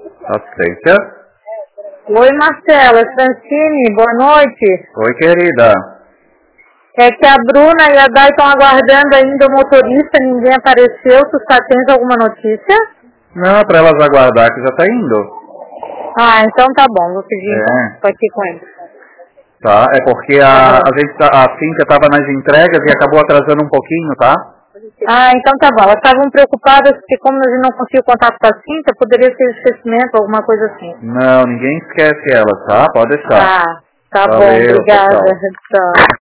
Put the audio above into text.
Assistência. Oi, Marcela, Francine, boa noite. Oi, querida. É que a Bruna e a Dai estão aguardando ainda o motorista, ninguém apareceu. Tu tens alguma notícia? Não, é pra elas aguardar que já tá indo. Ah, então tá bom, vou pedir então. Tô aqui com ele. Tá, é porque a Cíntia tava nas entregas e acabou atrasando um pouquinho, tá? Ah, então tá bom. Elas estavam preocupadas porque como a gente não conseguiu contato com a Cíntia, poderia ser esquecimento, alguma coisa assim. Não, ninguém esquece elas, tá? Pode deixar. Ah, tá Valeu, bom, obrigada. tchau. Tchau.